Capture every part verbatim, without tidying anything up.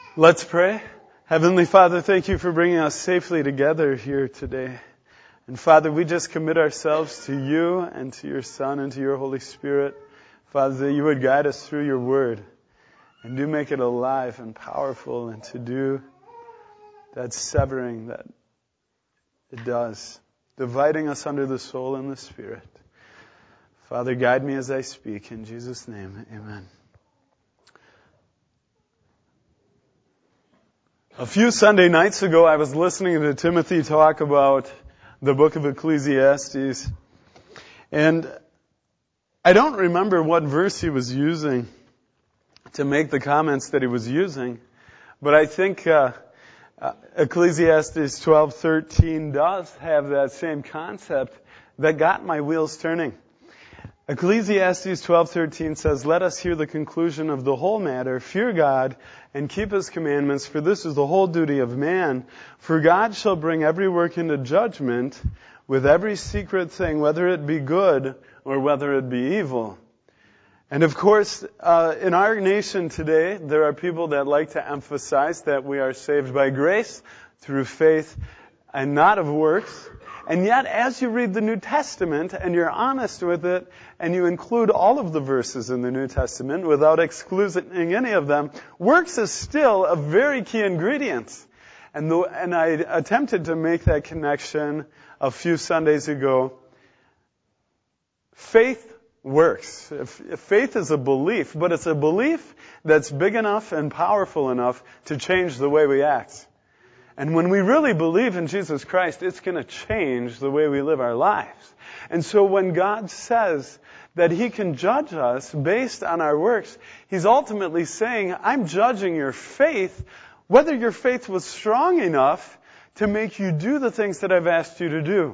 Let's pray. Heavenly Father, thank you for bringing us safely together here today. And Father, we just commit ourselves to you and to your Son and to your Holy Spirit. Father, that you would guide us through your word and do make it alive and powerful and to do that severing that it does, dividing us under the soul and the spirit. Father, guide me as I speak. In Jesus' name, amen. A few Sunday nights ago, I was listening to Timothy talk about the book of Ecclesiastes. And I don't remember what verse he was using to make the comments that he was using. But I think uh, uh, Ecclesiastes twelve thirteen does have that same concept that got my wheels turning. Ecclesiastes twelve thirteen says, "Let us hear the conclusion of the whole matter. Fear God and keep His commandments, for this is the whole duty of man. For God shall bring every work into judgment with every secret thing, whether it be good or whether it be evil." And of course, uh, in our nation today, there are people that like to emphasize that we are saved by grace through faith and not of works. And yet, as you read the New Testament and you're honest with it, and you include all of the verses in the New Testament without excluding any of them, works is still a very key ingredient. And, the, and I attempted to make that connection a few Sundays ago. Faith works. If, if faith is a belief, but it's a belief that's big enough and powerful enough to change the way we act. And when we really believe in Jesus Christ, it's going to change the way we live our lives. And so when God says that He can judge us based on our works, He's ultimately saying, I'm judging your faith, whether your faith was strong enough to make you do the things that I've asked you to do.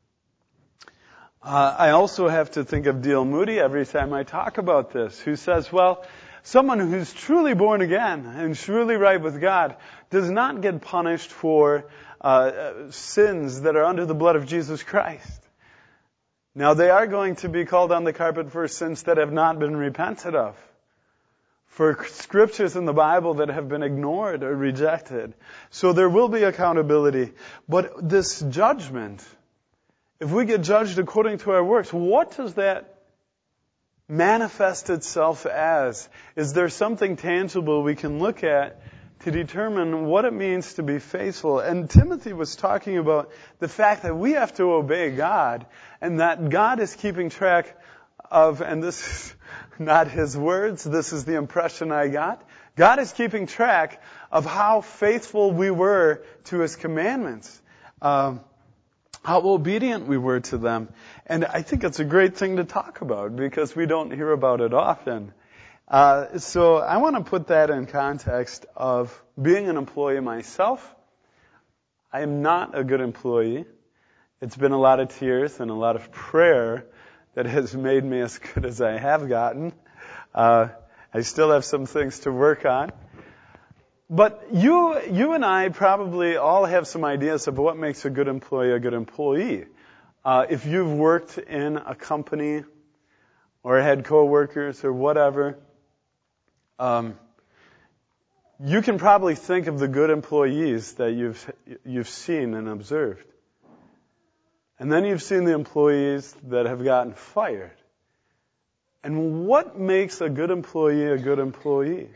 Uh, I also have to think of D L Moody every time I talk about this, who says, well, someone who's truly born again and truly right with God does not get punished for uh, sins that are under the blood of Jesus Christ. Now, they are going to be called on the carpet for sins that have not been repented of, for scriptures in the Bible that have been ignored or rejected. So there will be accountability. But this judgment, if we get judged according to our works, what does that manifest itself as? Is there something tangible we can look at to determine what it means to be faithful? And Timothy was talking about the fact that we have to obey God, and that God is keeping track of, and this is not his words, this is the impression I got, God is keeping track of how faithful we were to His commandments. Um, how obedient we were to them. And I think it's a great thing to talk about because we don't hear about it often. Uh, so I want to put that in context of being an employee myself. I am not a good employee. It's been a lot of tears and a lot of prayer that has made me as good as I have gotten. Uh, I still have some things to work on. But you, you and I probably all have some ideas of what makes a good employee a good employee. Uh, if you've worked in a company or had coworkers or whatever, um, you can probably think of the good employees that you've you've seen and observed. And then you've seen the employees that have gotten fired. And what makes a good employee a good employee?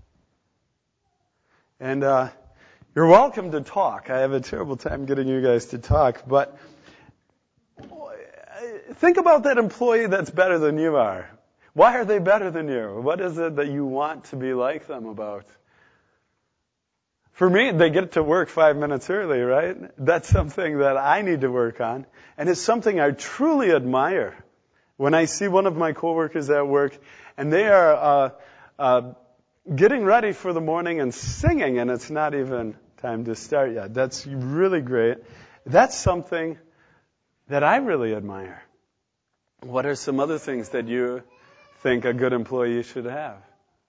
And uh, you're welcome to talk. I have a terrible time getting you guys to talk. But think about that employee that's better than you are. Why are they better than you? What is it that you want to be like them about? For me, they get to work five minutes early, right? That's something that I need to work on. And it's something I truly admire. When I see one of my coworkers at work, and they are uh, uh, getting ready for the morning and singing, and it's not even time to start yet. That's really great. That's something that I really admire. What are some other things that you think a good employee should have?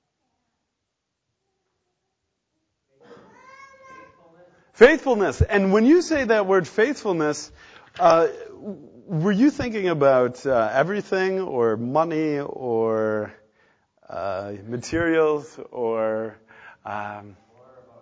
Faithfulness. And when you say that word faithfulness, uh, were you thinking about uh, everything or money or uh, materials or um,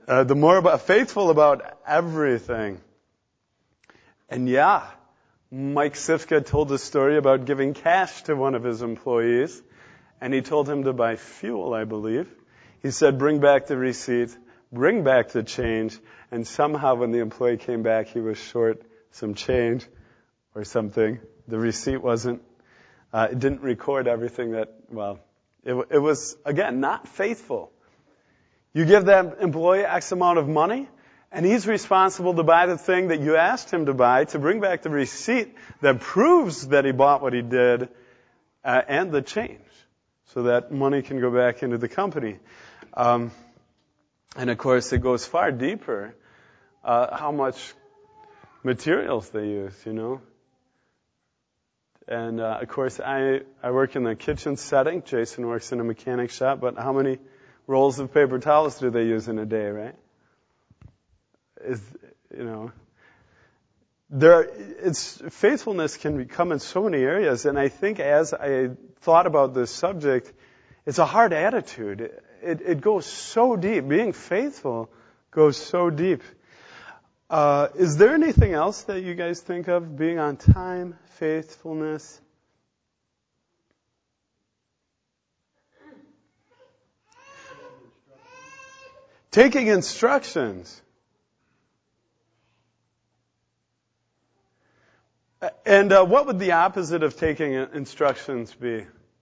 uh, the more about, faithful about everything. And yeah, Mike Sifka told a story about giving cash to one of his employees, and he told him to buy fuel, I believe. He said, bring back the receipt, bring back the change, and somehow when the employee came back, he was short some change or something. The receipt wasn't, uh, it didn't record everything that, well, it, it was, again, not faithful. You give that employee X amount of money, and he's responsible to buy the thing that you asked him to buy, to bring back the receipt that proves that he bought what he did, uh, and the change, so that money can go back into the company. Um, and of course, it goes far deeper, uh, how much materials they use, you know. And uh, of course, I, I work in the kitchen setting. Jason works in a mechanic shop, but how many rolls of paper towels do they use in a day, right? Is, you know, there, it's, faithfulness can come in so many areas, and I think as I thought about this subject, it's a hard attitude. It, it goes so deep. Being faithful goes so deep. Uh, is there anything else that you guys think of? Being on time, faithfulness? Taking instructions. And uh, what would the opposite of taking instructions be?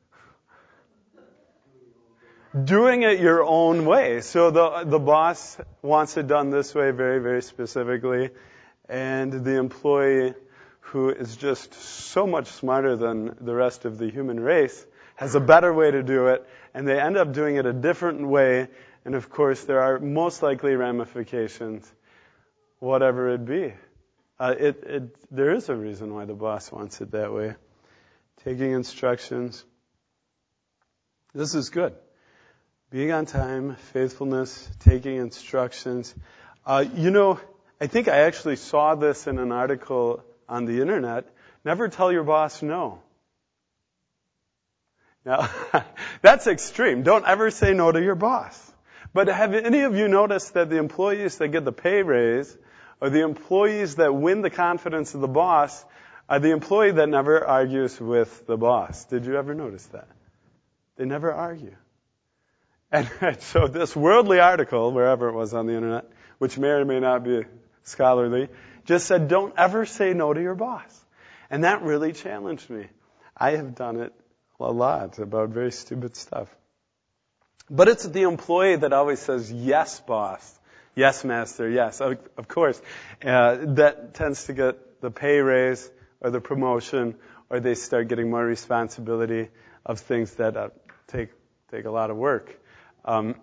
Doing it your own way. So the the boss wants it done this way very, very specifically, and the employee, who is just so much smarter than the rest of the human race, has a better way to do it, and they end up doing it a different way, and of course there are most likely ramifications, whatever it be. Uh, it, it, there is a reason why the boss wants it that way. Taking instructions. This is good. Being on time, faithfulness, taking instructions. Uh, you know, I think I actually saw this in an article on the internet. Never tell your boss no. Now, that's extreme. Don't ever say no to your boss. But have any of you noticed that the employees that get the pay raise, or the employees that win the confidence of the boss, are the employee that never argues with the boss? Did you ever notice that? They never argue. And so this worldly article, wherever it was on the internet, which may or may not be scholarly, just said, don't ever say no to your boss. And that really challenged me. I have done it a lot about very stupid stuff. But it's the employee that always says, yes, boss. Yes, master. Yes, of course. Uh, that tends to get the pay raise or the promotion, or they start getting more responsibility of things that uh, take take a lot of work. Um,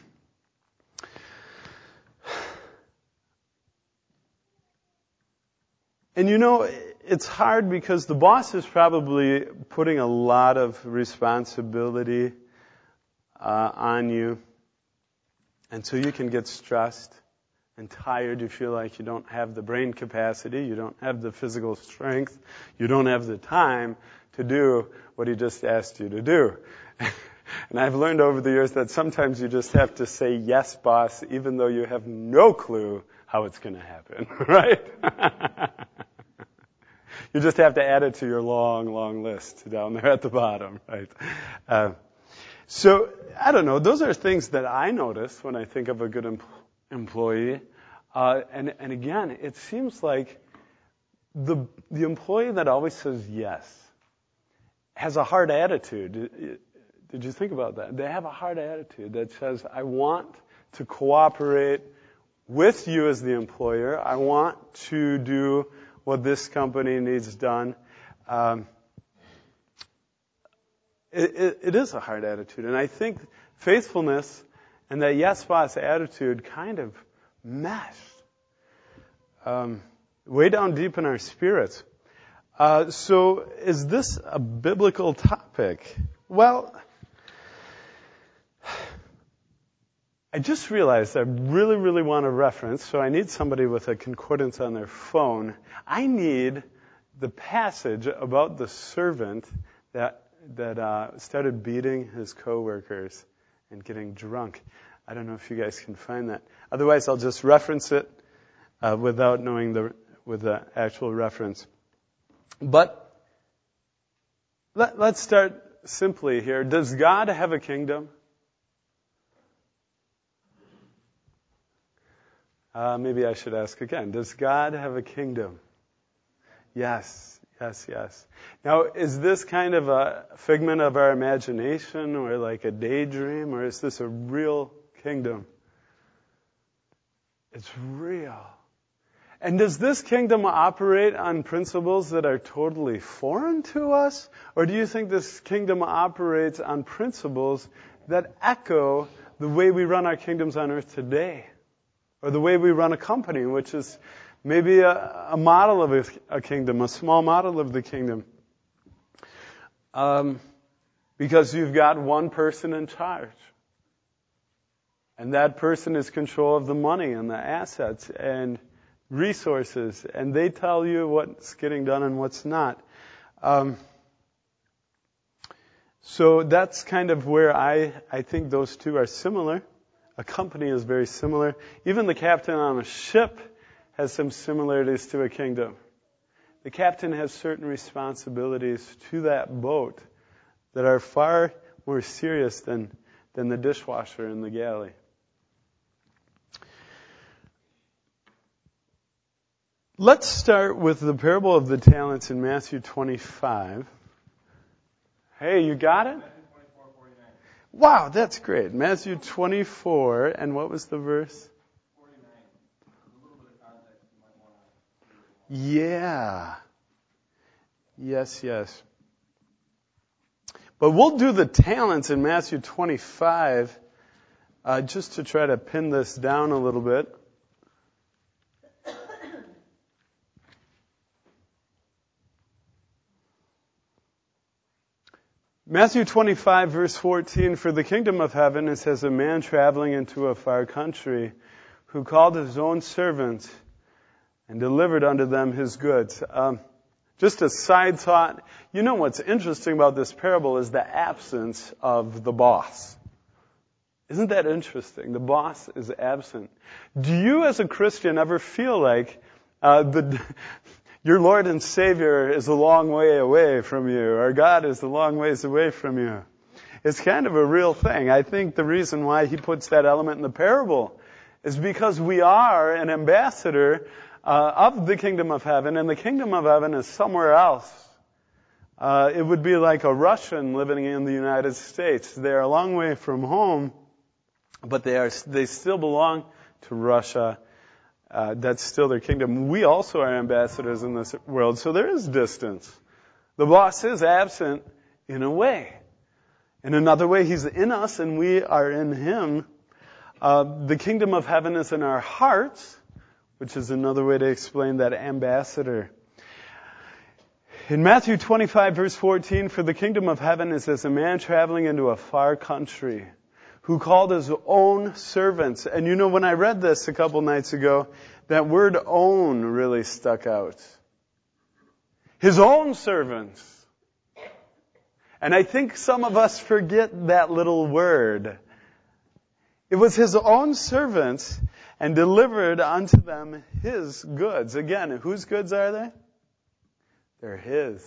and you know, it's hard because the boss is probably putting a lot of responsibility uh, on you. And so you can get stressed and tired. You feel like you don't have the brain capacity, you don't have the physical strength, you don't have the time to do what he just asked you to do. And I've learned over the years that sometimes you just have to say, yes, boss, even though you have no clue how it's going to happen, right? You just have to add it to your long, long list down there at the bottom, right? Uh, so, I don't know, those are things that I notice when I think of a good em- employee. Uh, and, and again, it seems like the the employee that always says yes has a hard attitude. Did you think about that? They have a hard attitude that says, I want to cooperate with you as the employer. I want to do what this company needs done. Um, it, it, it is a hard attitude. And I think faithfulness and that yes, boss attitude kind of mesh um, way down deep in our spirits. Uh, so is this a biblical topic? Well, I just realized I really, really want a reference, so I need somebody with a concordance on their phone. I need the passage about the servant that that uh, started beating his coworkers and getting drunk. I don't know if you guys can find that. Otherwise, I'll just reference it uh, without knowing the with the actual reference. But let, let's start simply here. Does God have a kingdom? Uh, maybe I should ask again. Does God have a kingdom? Yes, yes, yes. Now, is this kind of a figment of our imagination or like a daydream, or is this a real kingdom? It's real. And does this kingdom operate on principles that are totally foreign to us? Or do you think this kingdom operates on principles that echo the way we run our kingdoms on earth today? Or the way we run a company, which is maybe a, a model of a, a kingdom, a small model of the kingdom. Um, because you've got one person in charge. And that person is control of the money and the assets and resources. And they tell you what's getting done and what's not. Um, so that's kind of where I, I think those two are similar. A company is very similar. Even the captain on a ship has some similarities to a kingdom. The captain has certain responsibilities to that boat that are far more serious than, than the dishwasher in the galley. Let's start with the parable of the talents in Matthew twenty-five. Hey, you got it? Wow, that's great. Matthew twenty-four, and what was the verse? forty-nine. A little bit of context you might want to... Yeah. Yes, yes. But we'll do the talents in Matthew twenty-five uh, just to try to pin this down a little bit. Matthew twenty-five, verse fourteen, for the kingdom of heaven is as a man traveling into a far country who called his own servants and delivered unto them his goods. Um, just a side thought, you know what's interesting about this parable is the absence of the boss. Isn't that interesting? The boss is absent. Do you as a Christian ever feel like uh, the... your Lord and Savior is a long way away from you, or God is a long ways away from you? It's kind of a real thing. I think the reason why he puts that element in the parable is because we are an ambassador uh, of the kingdom of heaven, and the kingdom of heaven is somewhere else. Uh, it would be like a Russian living in the United States. They are a long way from home, but they are they still belong to Russia. Uh, that's still their kingdom. We also are ambassadors in this world, so there is distance. The boss is absent in a way. In another way, he's in us and we are in him. Uh, the kingdom of heaven is in our hearts, which is another way to explain that ambassador. In Matthew twenty-five, verse fourteen, for the kingdom of heaven is as a man traveling into a far country, who called his own servants. And you know, when I read this a couple nights ago, that word own really stuck out. His own servants. And I think some of us forget that little word. It was his own servants, and delivered unto them his goods. Again, whose goods are they? They're his.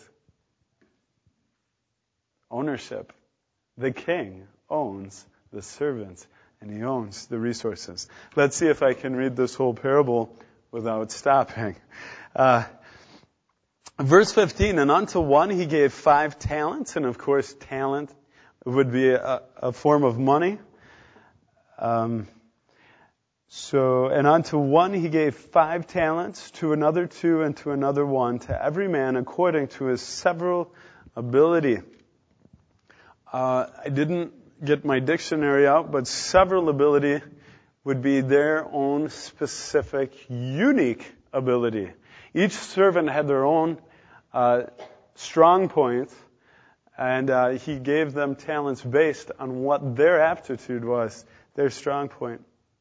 Ownership. The king owns the servants, and he owns the resources. Let's see if I can read this whole parable without stopping. Uh, verse fifteen, and unto one he gave five talents, and of course talent would be a, a form of money. Um, so, and unto one he gave five talents, to another two, and to another one, to every man according to his several ability. Uh, I didn't get my dictionary out, but several ability would be their own specific, unique ability. Each servant had their own uh, strong points, and uh, he gave them talents based on what their aptitude was, their strong point.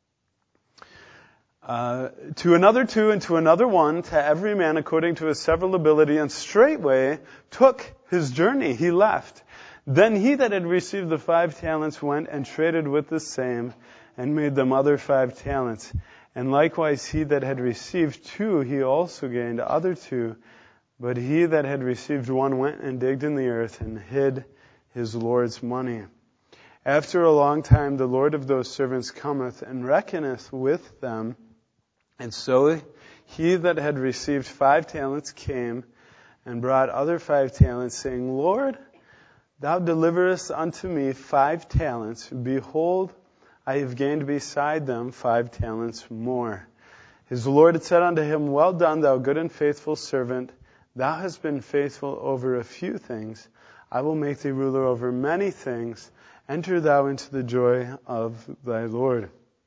Uh, to another two, and to another one, to every man according to his several ability, and straightway took his journey. He left. Then he that had received the five talents went and traded with the same, and made them other five talents. And likewise he that had received two, he also gained other two. But he that had received one went and digged in the earth, and hid his Lord's money. After a long time the Lord of those servants cometh, and reckoneth with them. And so he that had received five talents came, and brought other five talents, saying, Lord, thou deliverest unto me five talents. Behold, I have gained beside them five talents more. His Lord had said unto him, Well done, thou good and faithful servant. Thou hast been faithful over a few things. I will make thee ruler over many things. Enter thou into the joy of thy Lord.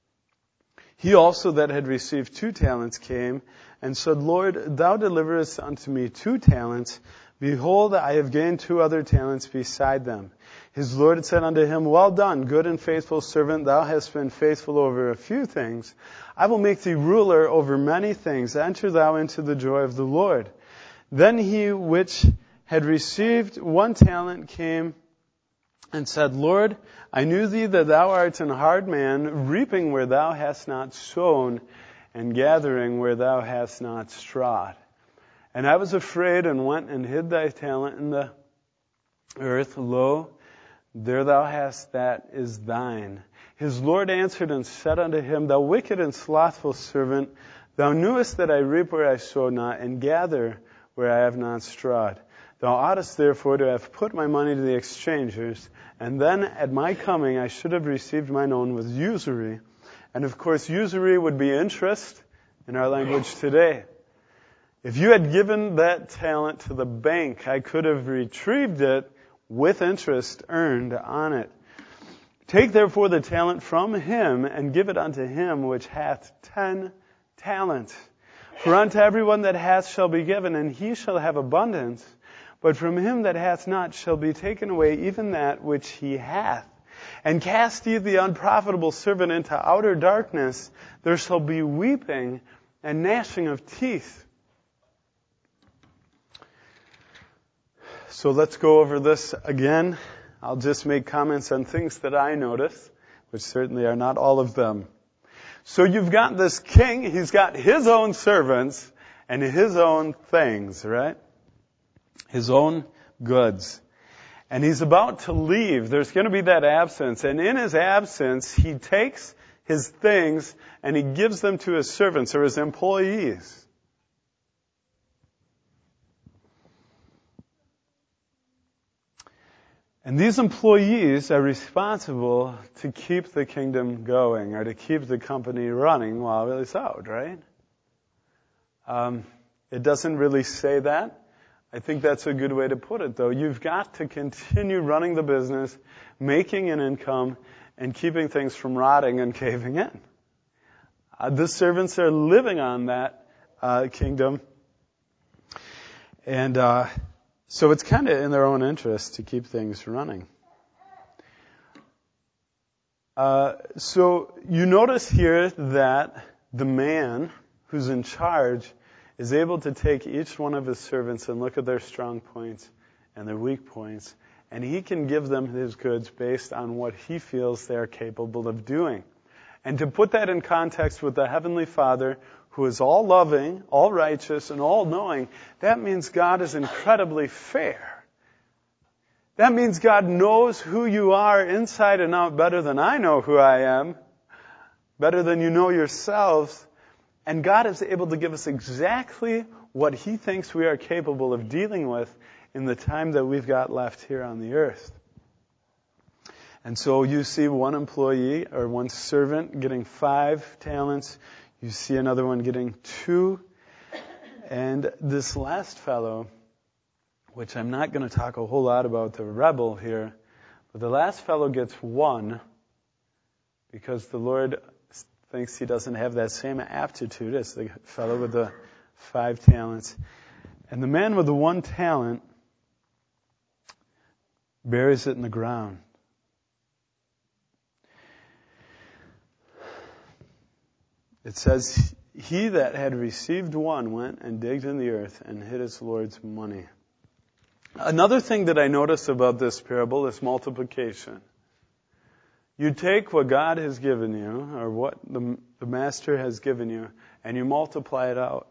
He also that had received two talents came, and said, Lord, thou deliverest unto me two talents. Behold, I have gained two other talents beside them. His Lord had said unto him, Well done, good and faithful servant. Thou hast been faithful over a few things. I will make thee ruler over many things. Enter thou into the joy of the Lord. Then he which had received one talent came and said, Lord, I knew thee that thou art an hard man, reaping where thou hast not sown, and gathering where thou hast not strawed. And I was afraid, and went and hid thy talent in the earth. Lo, there thou hast that is thine. His Lord answered and said unto him, Thou wicked and slothful servant, thou knewest that I reap where I sow not, and gather where I have not strawed. Thou oughtest therefore to have put my money to the exchangers, and then at my coming I should have received mine own with usury. And of course, usury would be interest in our language today. If you had given that talent to the bank, I could have retrieved it with interest earned on it. Take therefore the talent from him, and give it unto him which hath ten talents. For unto everyone that hath shall be given, and he shall have abundance. But from him that hath not shall be taken away even that which he hath. And cast ye the unprofitable servant into outer darkness. There shall be weeping and gnashing of teeth. So let's go over this again. I'll just make comments on things that I notice, which certainly are not all of them. So you've got this king, he's got his own servants and his own things, right? His own goods. And he's about to leave. There's going to be that absence. And in his absence, he takes his things and he gives them to his servants or his employees. And these employees are responsible to keep the kingdom going, or to keep the company running while it's out, right? Um, it doesn't really say that. I think that's a good way to put it, though. You've got to continue running the business, making an income, and keeping things from rotting and caving in. Uh, the servants are living on that uh, kingdom. And uh So it's kind of in their own interest to keep things running. Uh, so you notice here that the man who's in charge is able to take each one of his servants and look at their strong points and their weak points, and he can give them his goods based on what he feels they are capable of doing. And to put that in context with the Heavenly Father, who is all loving, all righteous, and all knowing, that means God is incredibly fair. That means God knows who you are inside and out better than I know who I am, better than you know yourselves. And God is able to give us exactly what He thinks we are capable of dealing with in the time that we've got left here on the earth. And so you see one employee or one servant getting five talents. You see another one getting two. And this last fellow, which I'm not going to talk a whole lot about, the rebel here, but the last fellow gets one because the Lord thinks he doesn't have that same aptitude as the fellow with the five talents. And the man with the one talent buries it in the ground. It says, he that had received one went and digged in the earth and hid his Lord's money. Another thing that I notice about this parable is multiplication. You take what God has given you, or what the, the master has given you, and you multiply it out.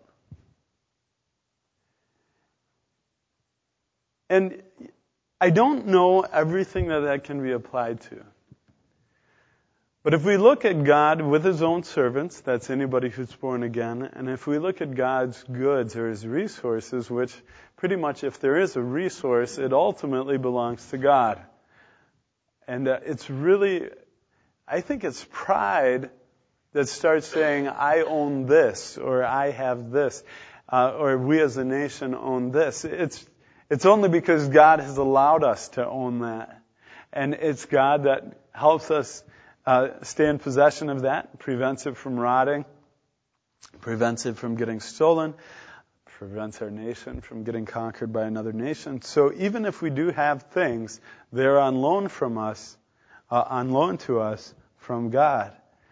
And I don't know everything that that can be applied to. But if we look at God with His own servants, that's anybody who's born again, and if we look at God's goods or His resources, which pretty much if there is a resource, it ultimately belongs to God. And uh, it's really, I think it's pride that starts saying, I own this, or I have this, uh, or we as a nation own this. It's, it's only because God has allowed us to own that. And it's God that helps us Uh, stay in possession of that, prevents it from rotting, prevents it from getting stolen, prevents our nation from getting conquered by another nation. So even if we do have things, they're on loan from us, uh, on loan to us from God.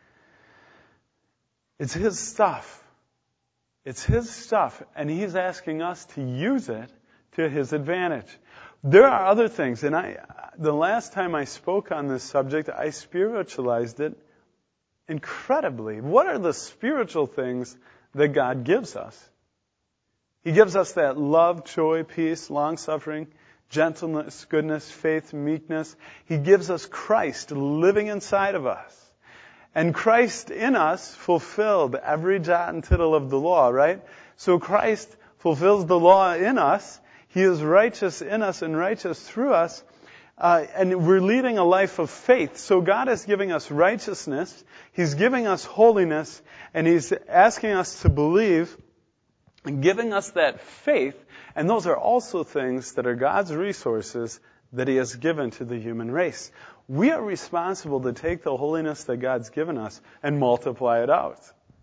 It's His stuff. It's His stuff, and He's asking us to use it to His advantage. There are other things, and I, the last time I spoke on this subject, I spiritualized it incredibly. What are the spiritual things that God gives us? He gives us that love, joy, peace, long-suffering, gentleness, goodness, faith, meekness. He gives us Christ living inside of us. And Christ in us fulfilled every jot and tittle of the law, right? So Christ fulfills the law in us. He is righteous in us and righteous through us. Uh, and we're leading a life of faith. So God is giving us righteousness. He's giving us holiness. And He's asking us to believe and giving us that faith. And those are also things that are God's resources that He has given to the human race. We are responsible to take the holiness that God's given us and multiply it out.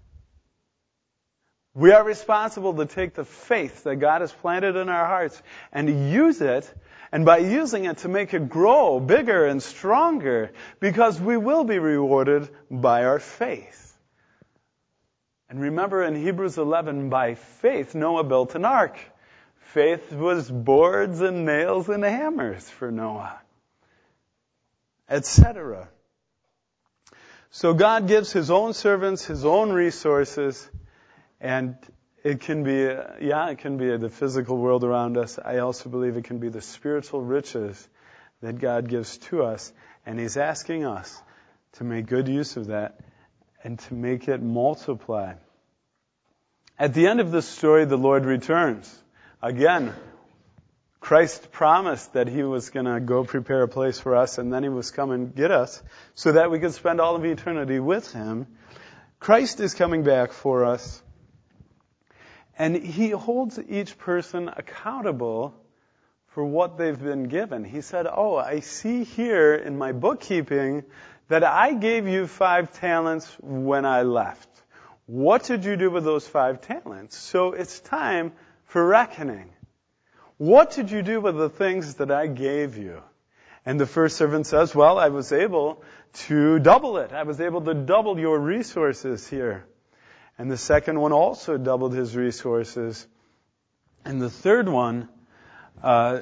We are responsible to take the faith that God has planted in our hearts and to use it, and by using it to make it grow bigger and stronger, because we will be rewarded by our faith. And remember in Hebrews eleven, by faith Noah built an ark. Faith was boards and nails and hammers for Noah, et cetera. So God gives His own servants His own resources. And it can be, yeah, it can be the physical world around us. I also believe it can be the spiritual riches that God gives to us. And He's asking us to make good use of that and to make it multiply. At the end of this story, the Lord returns. Again, Christ promised that He was going to go prepare a place for us, and then He was come and get us so that we could spend all of eternity with Him. Christ is coming back for us. And He holds each person accountable for what they've been given. He said, oh, I see here in my bookkeeping that I gave you five talents when I left. What did you do with those five talents? So it's time for reckoning. What did you do with the things that I gave you? And the first servant says, well, I was able to double it. I was able to double your resources here. And the second one also doubled his resources. And the third one, uh,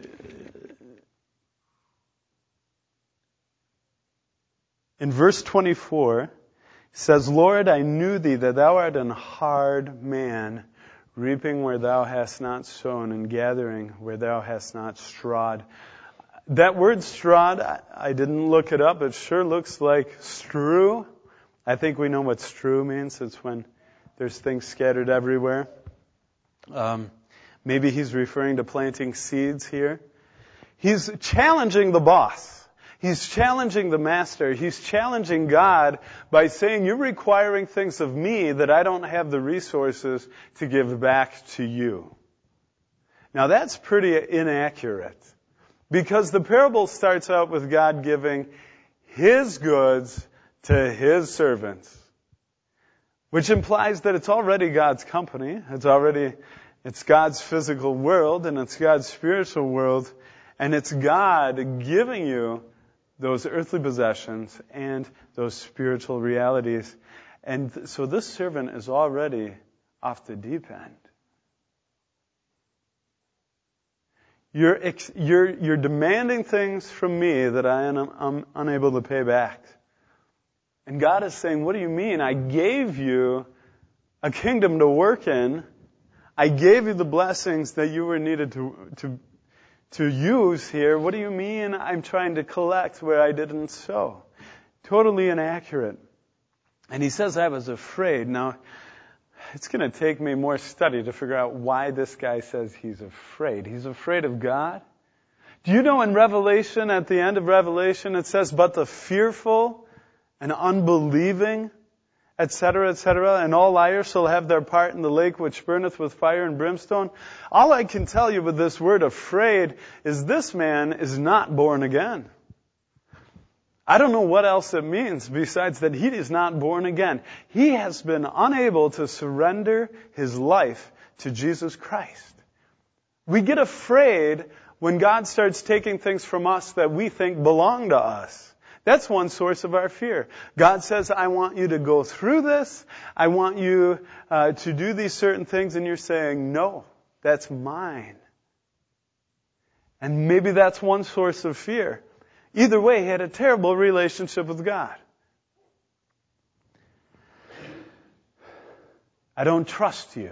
in verse twenty-four, says, Lord, I knew thee that thou art an hard man, reaping where thou hast not sown and gathering where thou hast not strawed. That word strawed, I, I didn't look it up. It sure looks like strew. I think we know what strew means. It's when there's things scattered everywhere. Um, maybe he's referring to planting seeds here. He's challenging the boss. He's challenging the master. He's challenging God by saying, you're requiring things of me that I don't have the resources to give back to you. Now that's pretty inaccurate, because the parable starts out with God giving His goods to His servants, which implies that it's already God's company. It's already, it's God's physical world and it's God's spiritual world, and it's God giving you those earthly possessions and those spiritual realities. And so this servant is already off the deep end. You're, ex- you're, you're demanding things from me that I am I'm unable to pay back. And God is saying, what do you mean? I gave you a kingdom to work in. I gave you the blessings that you were needed to, to, to use here. What do you mean I'm trying to collect where I didn't sow? Totally inaccurate. And he says, I was afraid. Now, it's going to take me more study to figure out why this guy says he's afraid. He's afraid of God? Do you know in Revelation, at the end of Revelation, it says, but the fearful and unbelieving, et cetera, et cetera, and all liars shall have their part in the lake which burneth with fire and brimstone. All I can tell you with this word afraid is this man is not born again. I don't know what else it means besides that he is not born again. He has been unable to surrender his life to Jesus Christ. We get afraid when God starts taking things from us that we think belong to us. That's one source of our fear. God says, I want you to go through this. I want you uh, to do these certain things. And you're saying, no, that's mine. And maybe that's one source of fear. Either way, he had a terrible relationship with God. I don't trust you.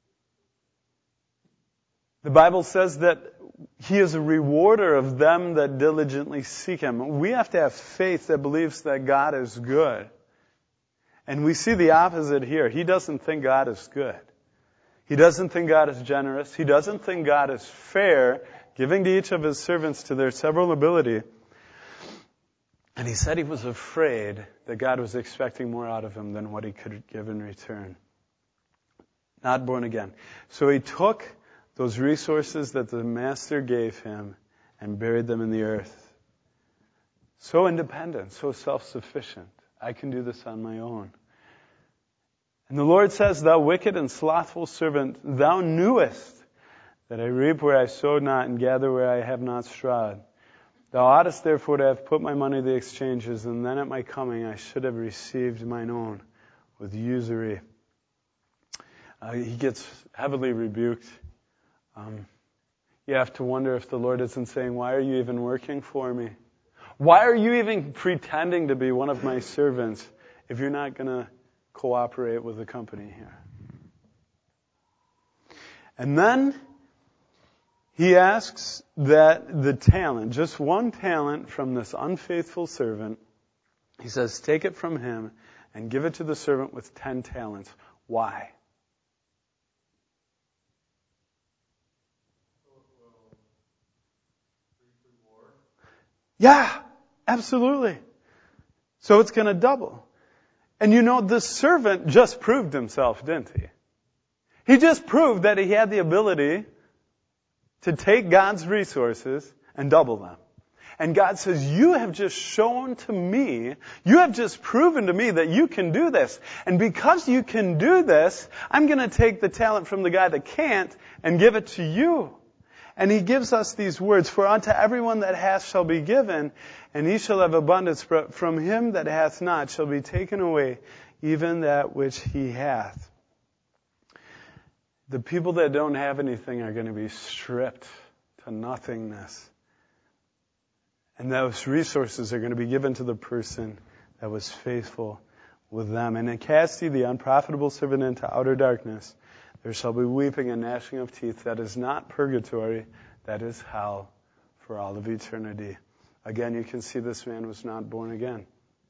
The Bible says that he is a rewarder of them that diligently seek him. We have to have faith that believes that God is good. And we see the opposite here. He doesn't think God is good. He doesn't think God is generous. He doesn't think God is fair, giving to each of his servants to their several ability. And he said he was afraid that God was expecting more out of him than what he could give in return. Not born again. So he took those resources that the master gave him and buried them in the earth. So independent, so self-sufficient. I can do this on my own. And the Lord says, thou wicked and slothful servant, thou knewest that I reap where I sowed not and gather where I have not strawed. Thou oughtest therefore to have put my money to the exchanges, and then at my coming I should have received mine own with usury. Uh, he gets heavily rebuked. Um, you have to wonder if the Lord isn't saying, why are you even working for me? Why are you even pretending to be one of my servants if you're not going to cooperate with the company here? And then he asks that the talent, just one talent from this unfaithful servant, he says, take it from him and give it to the servant with ten talents. Why? Yeah, absolutely. So it's going to double. And you know, the servant just proved himself, didn't he? He just proved that he had the ability to take God's resources and double them. And God says, you have just shown to me, you have just proven to me that you can do this. And because you can do this, I'm going to take the talent from the guy that can't and give it to you. And he gives us these words, for unto everyone that hath shall be given, and he shall have abundance, but from him that hath not shall be taken away even that which he hath. The people that don't have anything are going to be stripped to nothingness. And those resources are going to be given to the person that was faithful with them. And in cast ye the unprofitable servant into outer darkness, there shall be weeping and gnashing of teeth. That is not purgatory, that is hell for all of eternity. Again, you can see this man was not born again.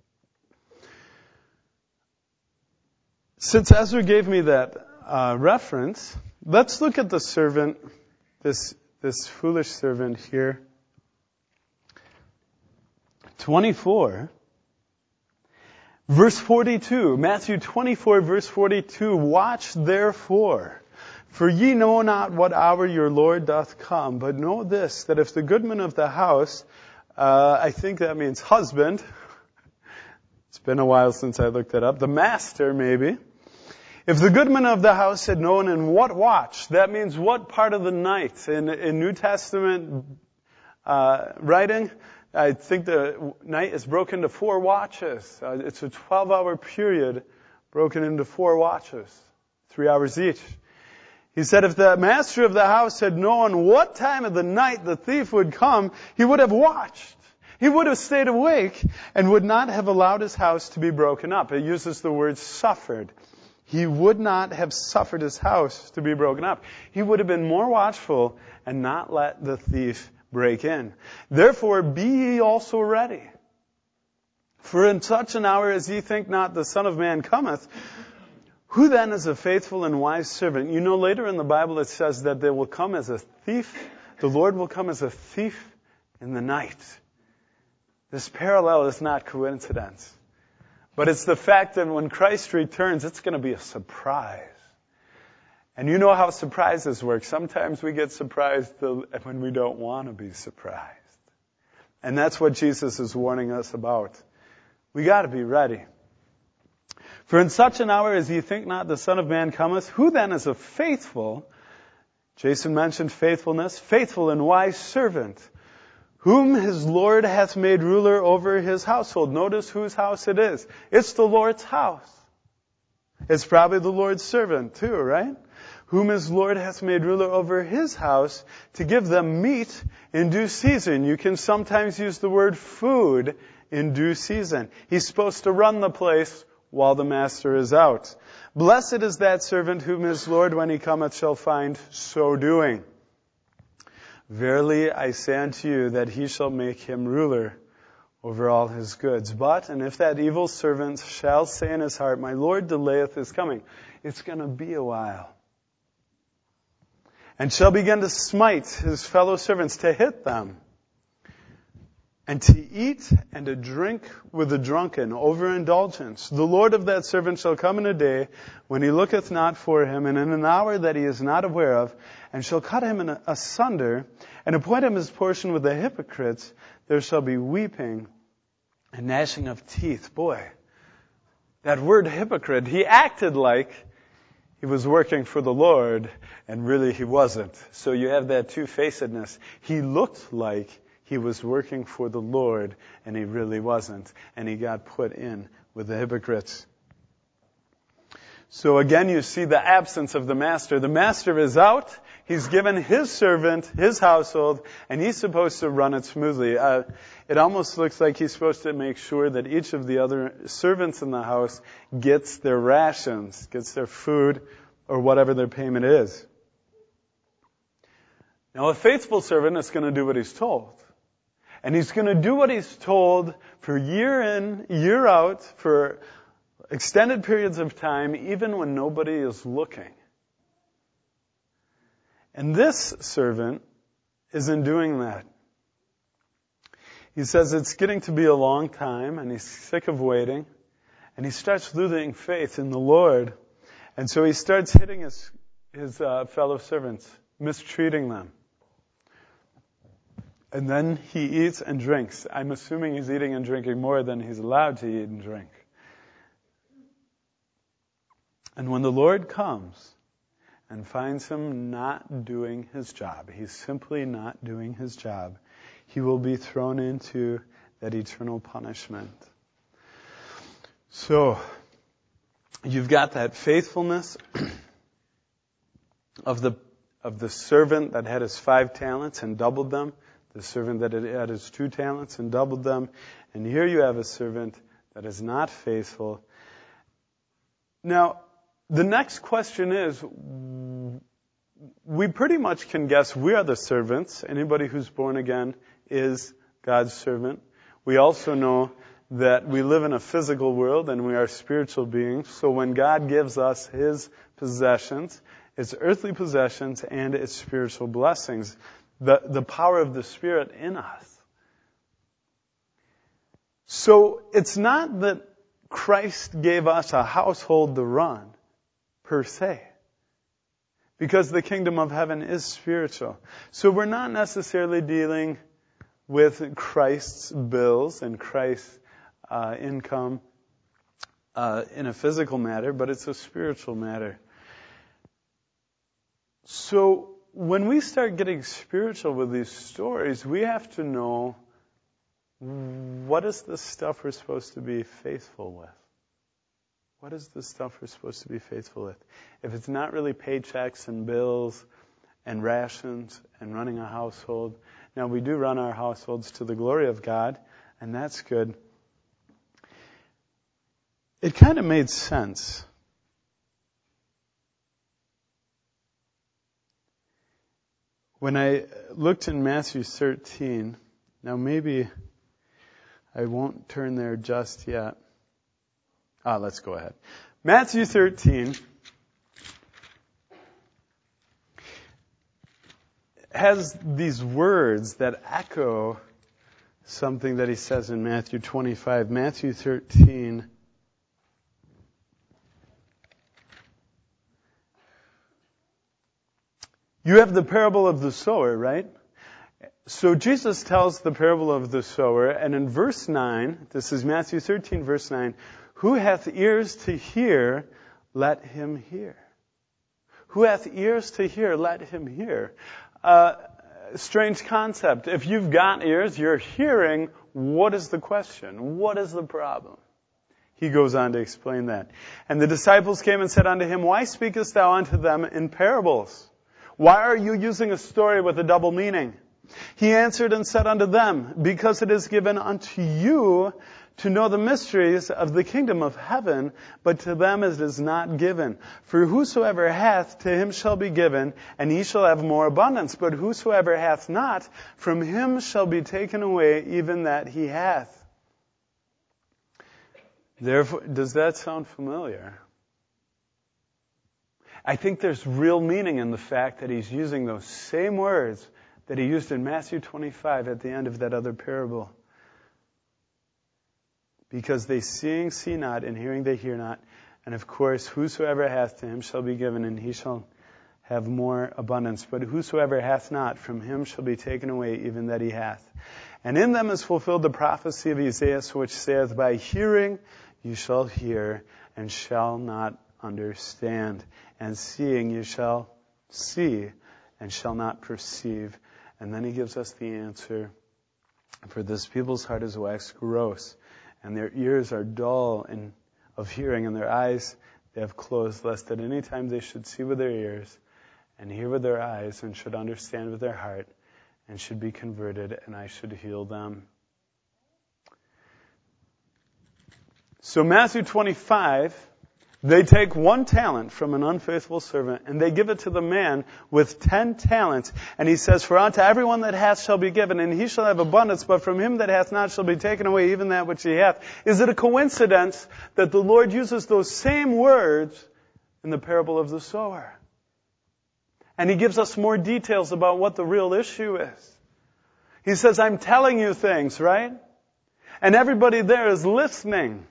Since Ezra gave me that uh, reference, let's look at the servant, this this foolish servant here. twenty-four, verse forty-two. Matthew twenty-four, verse forty-two. Watch therefore, for ye know not what hour your Lord doth come. But know this, that if the goodman of the house, uh, I think that means husband. It's been a while since I looked it up. The master, maybe. If the goodman of the house had known in what watch, that means what part of the night. In, in New Testament uh, writing, I think the night is broken into four watches. Uh, it's a twelve-hour period broken into four watches, three hours each. He said if the master of the house had known what time of the night the thief would come, he would have watched. He would have stayed awake and would not have allowed his house to be broken up. It uses the word suffered. He would not have suffered his house to be broken up. He would have been more watchful and not let the thief break in. Therefore, be ye also ready. For in such an hour as ye think not the Son of Man cometh, who then is a faithful and wise servant? You know, later in the Bible it says that they will come as a thief. The Lord will come as a thief in the night. This parallel is not coincidence. But it's the fact that when Christ returns, it's going to be a surprise. And you know how surprises work. Sometimes we get surprised when we don't want to be surprised. And that's what Jesus is warning us about. We got to be ready. For in such an hour as ye think not the Son of Man cometh, who then is a faithful, Jason mentioned faithfulness, faithful and wise servant, whom his Lord hath made ruler over his household. Notice whose house it is. It's the Lord's house. It's probably the Lord's servant too, right? Whom his Lord hath made ruler over his house to give them meat in due season. You can sometimes use the word food in due season. He's supposed to run the place while the master is out. Blessed is that servant whom his Lord, when he cometh, shall find so doing. Verily I say unto you that he shall make him ruler over all his goods. But, and if that evil servant shall say in his heart, my Lord delayeth his coming, it's going to be a while. And shall begin to smite his fellow servants, to hit them, and to eat and to drink with the drunken, overindulgence. The Lord of that servant shall come in a day when he looketh not for him, and in an hour that he is not aware of, and shall cut him in asunder, and appoint him his portion with the hypocrites. There shall be weeping and gnashing of teeth. Boy, that word hypocrite, he acted like he was working for the Lord, and really he wasn't. So you have that two-facedness. He looked like he was working for the Lord, and he really wasn't. And he got put in with the hypocrites. So again, you see the absence of the master. The master is out. He's given his servant, his household, and he's supposed to run it smoothly. Uh, it almost looks like he's supposed to make sure that each of the other servants in the house gets their rations, gets their food, or whatever their payment is. Now, a faithful servant is going to do what he's told. And he's going to do what he's told for year in, year out, for extended periods of time, even when nobody is looking. And this servant isn't doing that. He says it's getting to be a long time, and he's sick of waiting, and he starts losing faith in the Lord. And so he starts hitting his, his uh, fellow servants, mistreating them. And then he eats and drinks. I'm assuming he's eating and drinking more than he's allowed to eat and drink. And when the Lord comes and finds him not doing his job, he's simply not doing his job, he will be thrown into that eternal punishment. So, you've got that faithfulness of the of the servant that had his five talents and doubled them, the servant that had his two talents and doubled them, and here you have a servant that is not faithful. Now, the next question is, we pretty much can guess we are the servants. Anybody who's born again is God's servant. We also know that we live in a physical world and we are spiritual beings. So when God gives us His possessions, it's earthly possessions and it's spiritual blessings. The, the power of the Spirit in us. So it's not that Christ gave us a household to run, per se. Because the kingdom of heaven is spiritual. So we're not necessarily dealing with Christ's bills and Christ's uh, income uh, in a physical matter, but it's a spiritual matter. So when we start getting spiritual with these stories, we have to know what is the stuff we're supposed to be faithful with. What is the stuff we're supposed to be faithful with? If it's not really paychecks and bills and rations and running a household. Now, we do run our households to the glory of God, and that's good. It kind of made sense. When I looked in Matthew thirteen, now maybe I won't turn there just yet. Ah, let's go ahead. Matthew thirteen has these words that echo something that he says in Matthew twenty-five. Matthew thirteen. You have the parable of the sower, right? So Jesus tells the parable of the sower, and in verse nine, this is Matthew thirteen, verse nine, who hath ears to hear, let him hear. Who hath ears to hear, let him hear. Uh, strange concept. If you've got ears, you're hearing, what is the question? What is the problem? He goes on to explain that. And the disciples came and said unto him, why speakest thou unto them in parables? Why are you using a story with a double meaning? He answered and said unto them, because it is given unto you to know the mysteries of the kingdom of heaven, but to them it is not given. For whosoever hath, to him shall be given, and he shall have more abundance. But whosoever hath not, from him shall be taken away even that he hath. Therefore, does that sound familiar? I think there's real meaning in the fact that he's using those same words that he used in Matthew twenty-five at the end of that other parable. Because they seeing see not, and hearing they hear not. And of course, whosoever hath, to him shall be given, and he shall have more abundance. But whosoever hath not, from him shall be taken away even that he hath. And in them is fulfilled the prophecy of Isaiah, which saith, by hearing you shall hear, and shall not understand. And seeing you shall see, and shall not perceive. And then he gives us the answer. For this people's heart is waxed gross, and their ears are dull and of hearing, and their eyes they have closed, lest at any time they should see with their ears, and hear with their eyes, and should understand with their heart, and should be converted, and I should heal them. So Matthew twenty-five, they take one talent from an unfaithful servant, and they give it to the man with ten talents. And he says, for unto everyone that hath shall be given, and he shall have abundance, but from him that hath not shall be taken away even that which he hath. Is it a coincidence that the Lord uses those same words in the parable of the sower? And he gives us more details about what the real issue is. He says, I'm telling you things, right? And everybody there is listening.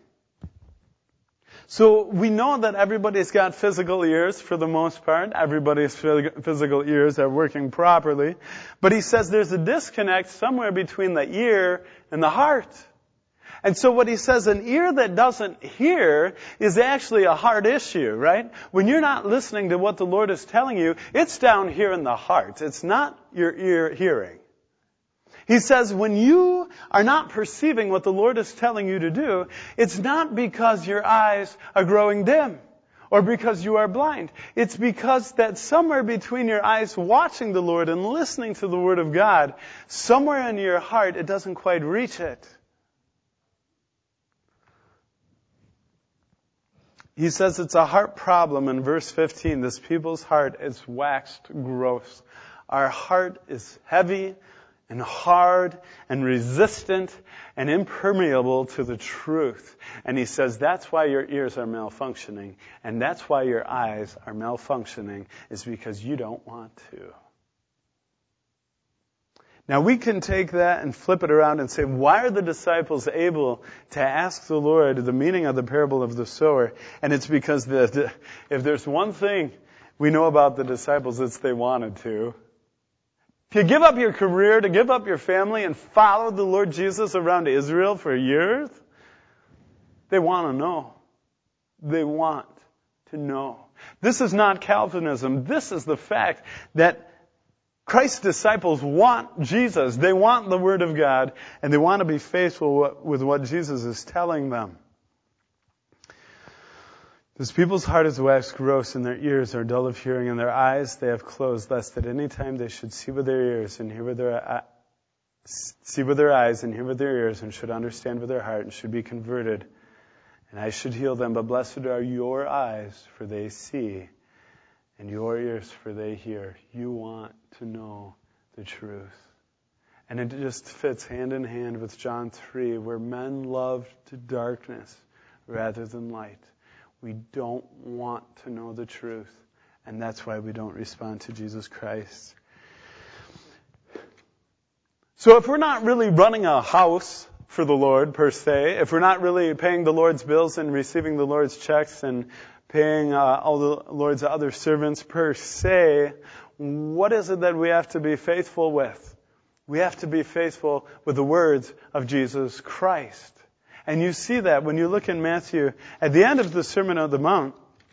So we know that everybody's got physical ears for the most part. Everybody's physical ears are working properly. But he says there's a disconnect somewhere between the ear and the heart. And so what he says, an ear that doesn't hear is actually a heart issue, right? When you're not listening to what the Lord is telling you, it's down here in the heart. It's not your ear hearing. He says when you are not perceiving what the Lord is telling you to do, it's not because your eyes are growing dim or because you are blind. It's because that somewhere between your eyes watching the Lord and listening to the Word of God, somewhere in your heart it doesn't quite reach it. He says it's a heart problem in verse fifteen. This people's heart is waxed gross. Our heart is heavy and hard and resistant and impermeable to the truth. And he says that's why your ears are malfunctioning, and that's why your eyes are malfunctioning, is because you don't want to. Now we can take that and flip it around and say, why are the disciples able to ask the Lord the meaning of the parable of the sower? And it's because the, the, if there's one thing we know about the disciples, it's they wanted to. To give up your career, to give up your family and follow the Lord Jesus around Israel for years, they want to know. They want to know. This is not Calvinism. This is the fact that Christ's disciples want Jesus. They want the Word of God, and they want to be faithful with what Jesus is telling them. This people's heart is waxed gross, and their ears are dull of hearing, and their eyes they have closed, lest at any time they should see with their ears and hear with their uh, see with their eyes and hear with their ears, and should understand with their heart, and should be converted, and I should heal them. But blessed are your eyes, for they see, and your ears, for they hear. You want to know the truth. And it just fits hand in hand with John three, where men loved darkness rather than light. We don't want to know the truth, and that's why we don't respond to Jesus Christ. So if we're not really running a house for the Lord, per se, if we're not really paying the Lord's bills and receiving the Lord's checks and paying uh, all the Lord's other servants, per se, what is it that we have to be faithful with? We have to be faithful with the words of Jesus Christ. And you see that when you look in Matthew, at the end of the Sermon on the Mount,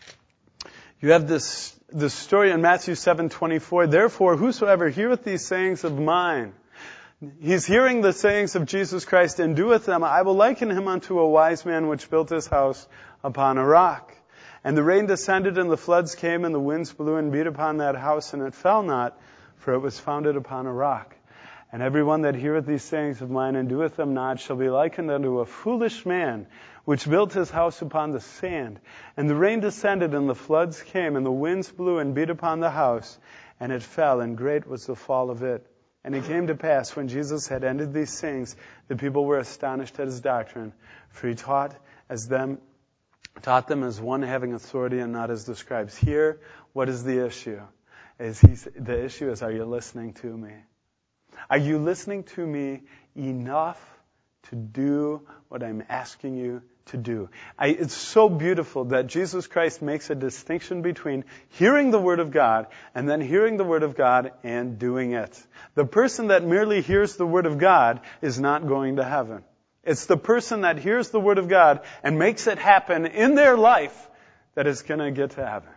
you have this, this story in Matthew seven twenty-four. Therefore, whosoever heareth these sayings of mine, he's hearing the sayings of Jesus Christ and doeth them, I will liken him unto a wise man which built his house upon a rock. And the rain descended, and the floods came, and the winds blew and beat upon that house, and it fell not, for it was founded upon a rock. And every one that heareth these sayings of mine and doeth them not shall be likened unto a foolish man, which built his house upon the sand. And the rain descended, and the floods came, and the winds blew and beat upon the house, and it fell, and great was the fall of it. And it came to pass, when Jesus had ended these things, the people were astonished at his doctrine, for he taught as them, taught them as one having authority, and not as the scribes. Here, what is the issue? Is he, the issue is, are you listening to me? Are you listening to me enough to do what I'm asking you to do? I, it's so beautiful that Jesus Christ makes a distinction between hearing the Word of God and then hearing the Word of God and doing it. The person that merely hears the Word of God is not going to heaven. It's the person that hears the Word of God and makes it happen in their life that is going to get to heaven.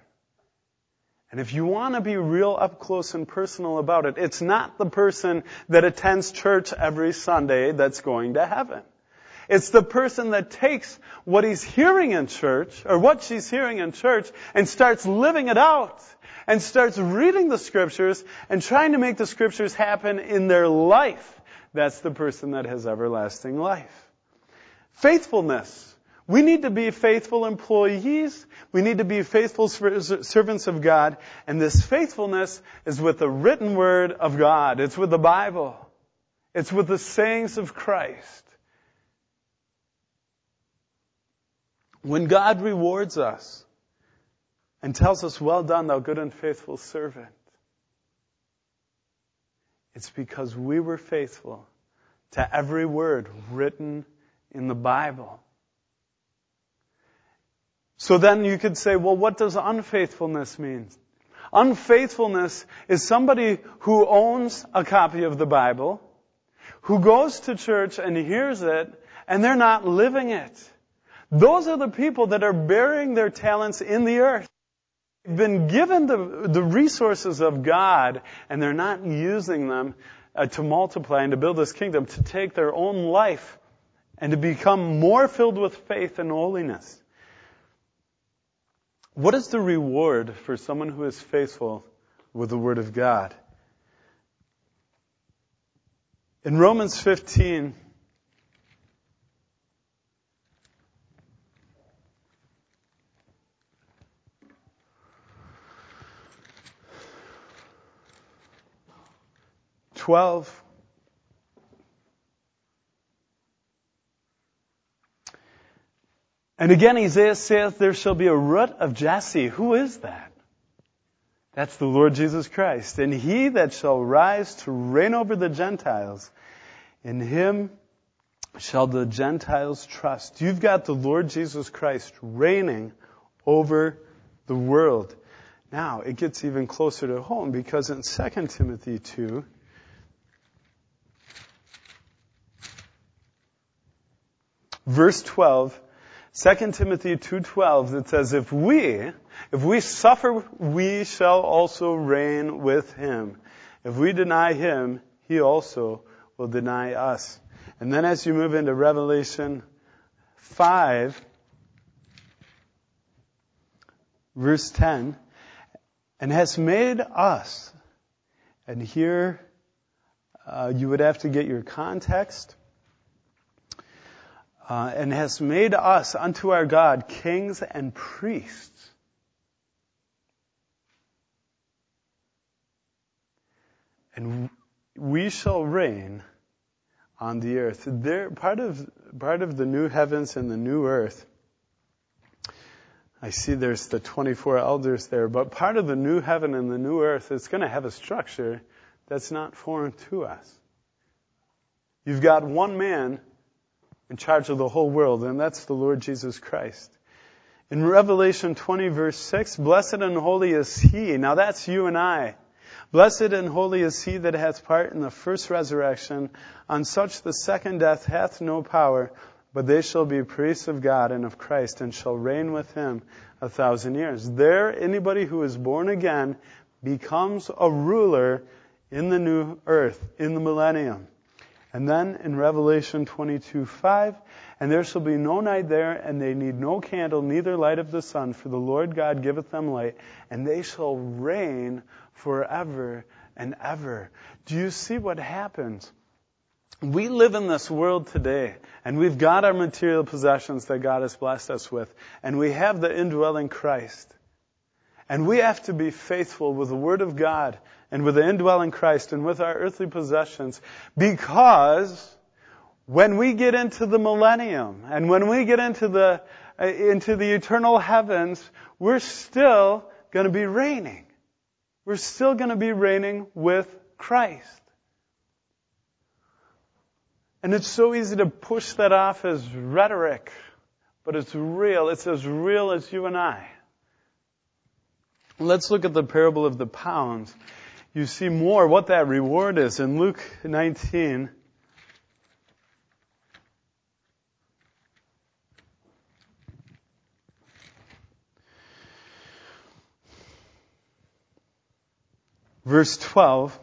And if you want to be real up close and personal about it, it's not the person that attends church every Sunday that's going to heaven. It's the person that takes what he's hearing in church, or what she's hearing in church, and starts living it out, and starts reading the Scriptures, and trying to make the Scriptures happen in their life. That's the person that has everlasting life. Faithfulness. We need to be faithful employees. We need to be faithful servants of God. And this faithfulness is with the written word of God. It's with the Bible. It's with the sayings of Christ. When God rewards us and tells us, well done, thou good and faithful servant, it's because we were faithful to every word written in the Bible. So then you could say, well, what does unfaithfulness mean? Unfaithfulness is somebody who owns a copy of the Bible, who goes to church and hears it, and they're not living it. Those are the people that are burying their talents in the earth. They've been given the, the resources of God, and they're not using them uh, to multiply and to build His kingdom, to take their own life and to become more filled with faith and holiness. What is the reward for someone who is faithful with the Word of God? In Romans fifteen, twelve, and again Isaiah saith, there shall be a root of Jesse. Who is that? That's the Lord Jesus Christ. And he that shall rise to reign over the Gentiles, in him shall the Gentiles trust. You've got the Lord Jesus Christ reigning over the world. Now, it gets even closer to home, because in Second Timothy two, verse twelve, Second Timothy two twelve, it says, if we, if we suffer, we shall also reign with him. If we deny him, he also will deny us. And then as you move into Revelation five, verse ten, and has made us, and here uh, you would have to get your context, uh, and has made us unto our God kings and priests. And we shall reign on the earth. There, part of part of the new heavens and the new earth. I see there's the twenty-four elders there, but part of the new heaven and the new earth is going to have a structure that's not foreign to us. You've got one man in charge of the whole world, and that's the Lord Jesus Christ. In Revelation twenty, verse six, blessed and holy is He. Now that's you and I. Blessed and holy is he that hath part in the first resurrection. On such the second death hath no power, but they shall be priests of God and of Christ, and shall reign with him a thousand years. There, anybody who is born again becomes a ruler in the new earth, in the millennium. And then in Revelation twenty-two five, and there shall be no night there, and they need no candle, neither light of the sun, for the Lord God giveth them light, and they shall reign forever and ever. Do you see what happens? We live in this world today, and we've got our material possessions that God has blessed us with, and we have the indwelling Christ. And we have to be faithful with the Word of God and with the indwelling Christ and with our earthly possessions, because when we get into the millennium and when we get into the uh, into the eternal heavens, we're still going to be reigning. We're still going to be reigning with Christ. And it's so easy to push that off as rhetoric, but it's real. It's as real as you and I. Let's look at the parable of the pounds. You see more what that reward is in Luke nineteen. Verse twelve.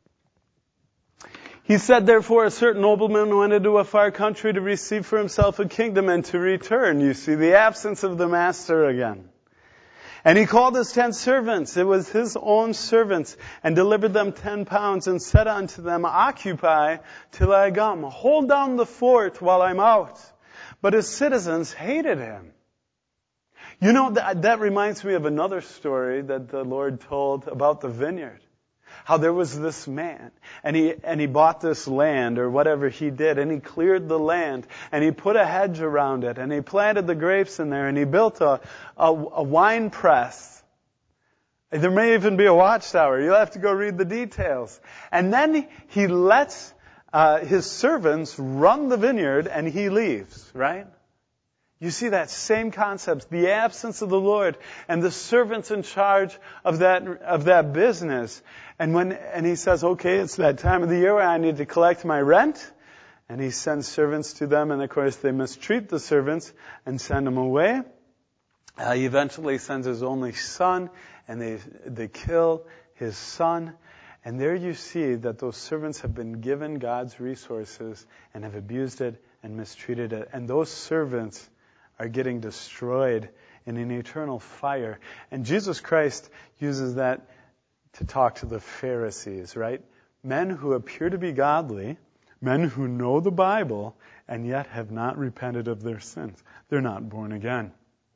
He said, therefore, a certain nobleman went into a far country to receive for himself a kingdom and to return. You see the absence of the master again. And he called his ten servants. It was his own servants, and delivered them ten pounds, and said unto them, occupy till I come. Hold down the fort while I'm out. But his citizens hated him. You know, that, that reminds me of another story that the Lord told about the vineyard. How there was this man, and he and he bought this land, or whatever he did, and he cleared the land, and he put a hedge around it, and he planted the grapes in there, and he built a, a, a wine press. There may even be a watchtower. You'll have to go read the details. And then he lets uh, his servants run the vineyard, and he leaves, right? You see that same concept, the absence of the Lord and the servants in charge of that of that business. And when and he says, okay, it's that time of the year where I need to collect my rent. And he sends servants to them, and of course they mistreat the servants and send them away. Uh, he eventually sends his only son, and they they kill his son. And there you see that those servants have been given God's resources and have abused it and mistreated it. And those servants are getting destroyed in an eternal fire. And Jesus Christ uses that to talk to the Pharisees, right? Men who appear to be godly, men who know the Bible, and yet have not repented of their sins. They're not born again.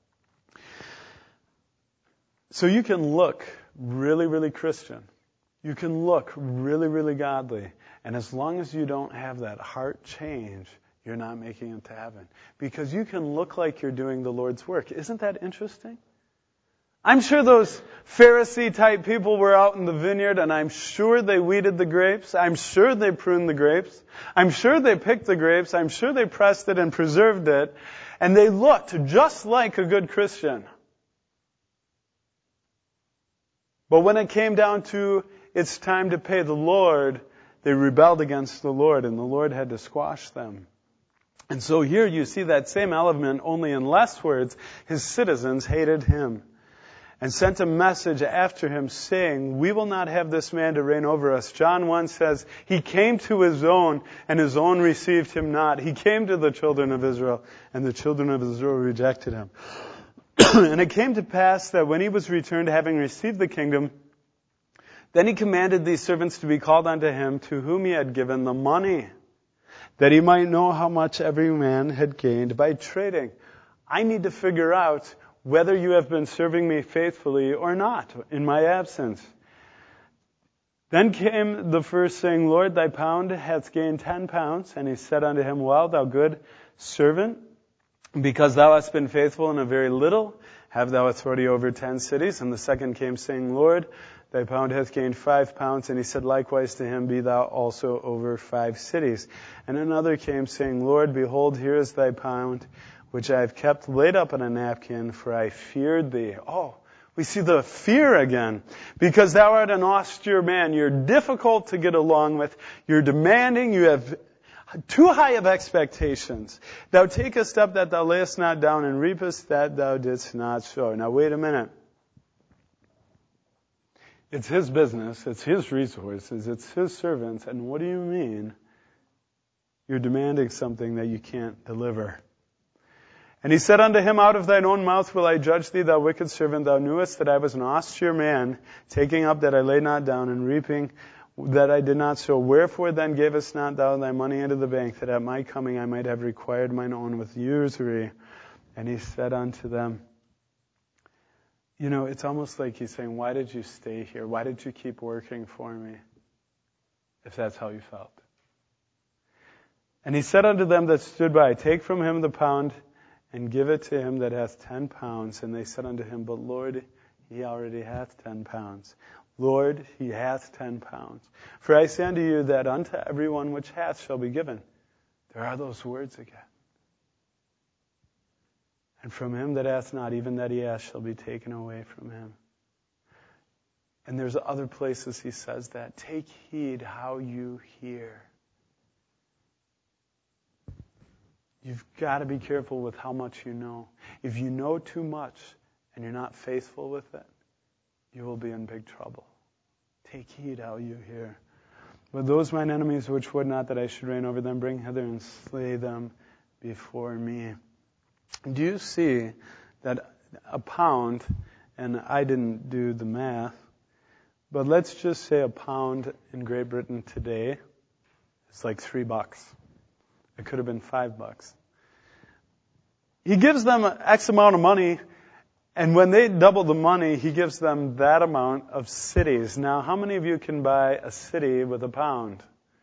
So you can look really, really Christian. You can look really, really godly. And as long as you don't have that heart change, you're not making it to heaven. Because you can look like you're doing the Lord's work. Isn't that interesting? I'm sure those Pharisee-type people were out in the vineyard, and I'm sure they weeded the grapes. I'm sure they pruned the grapes. I'm sure they picked the grapes. I'm sure they pressed it and preserved it. And they looked just like a good Christian. But when it came down to it's time to pay the Lord, they rebelled against the Lord, and the Lord had to squash them. And so here you see that same element, only in less words. His citizens hated him and sent a message after him saying, we will not have this man to reign over us. John one says, he came to his own, and his own received him not. He came to the children of Israel, and the children of Israel rejected him. And it came to pass that when he was returned, having received the kingdom, then he commanded these servants to be called unto him, to whom he had given the money, that he might know how much every man had gained by trading. I need to figure out whether you have been serving me faithfully or not in my absence. Then came the first, saying, Lord, thy pound hath gained ten pounds. And he said unto him, Well, thou good servant, because thou hast been faithful in a very little, have thou authority over ten cities. And the second came, saying, Lord, thy pound hath gained five pounds. And he said likewise to him, Be thou also over five cities. And another came, saying, Lord, behold, here is thy pound, which I have kept laid up in a napkin, for I feared thee. Oh, we see the fear again. Because thou art an austere man. You're difficult to get along with. You're demanding. You have too high of expectations. Thou takest up that thou layest not down, and reapest that thou didst not sow. Now wait a minute. It's his business. It's his resources. It's his servants. And what do you mean you're demanding something that you can't deliver? And he said unto him, Out of thine own mouth will I judge thee, thou wicked servant. Thou knewest that I was an austere man, taking up that I lay not down, and reaping that I did not sow. Wherefore then gavest not thou thy money into the bank, that at my coming I might have required mine own with usury? And he said unto them, you know, it's almost like he's saying, why did you stay here? Why did you keep working for me? If that's how you felt. And he said unto them that stood by, Take from him the pound, and give it to him that hath ten pounds. And they said unto him, But Lord, he already hath ten pounds. Lord, he hath ten pounds. For I say unto you that unto everyone which hath shall be given. There are those words again. And from him that hath not, even that he hath shall be taken away from him. And there's other places he says that. Take heed how you hear. You've got to be careful with how much you know. If you know too much and you're not faithful with it, you will be in big trouble. Take heed how you hear. But those mine enemies which would not that I should reign over them, bring hither and slay them before me. Do you see that a pound, and I didn't do the math, but let's just say a pound in Great Britain today is like three bucks. It could have been five bucks. He gives them X amount of money, and when they double the money, he gives them that amount of cities. Now, how many of you can buy a city with a pound?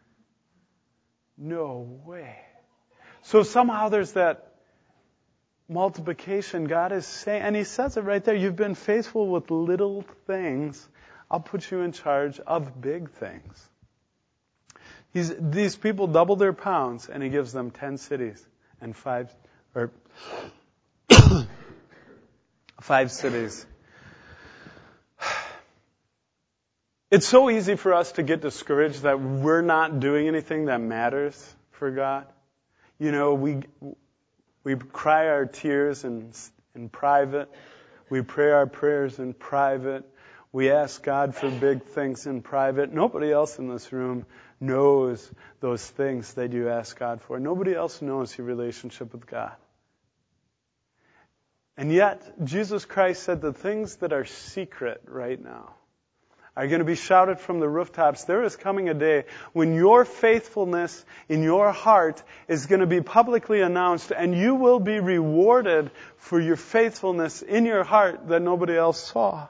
No way. So somehow there's that multiplication. God is saying, and he says it right there, you've been faithful with little things. I'll put you in charge of big things. He's, these people double their pounds, and he gives them ten cities and five, or five cities. It's so easy for us to get discouraged that we're not doing anything that matters for God. You know, we we cry our tears in in private. We pray our prayers in private. We ask God for big things in private. Nobody else in this room knows those things that you ask God for. Nobody else knows your relationship with God. And yet, Jesus Christ said the things that are secret right now are going to be shouted from the rooftops. There is coming a day when your faithfulness in your heart is going to be publicly announced, and you will be rewarded for your faithfulness in your heart that nobody else saw.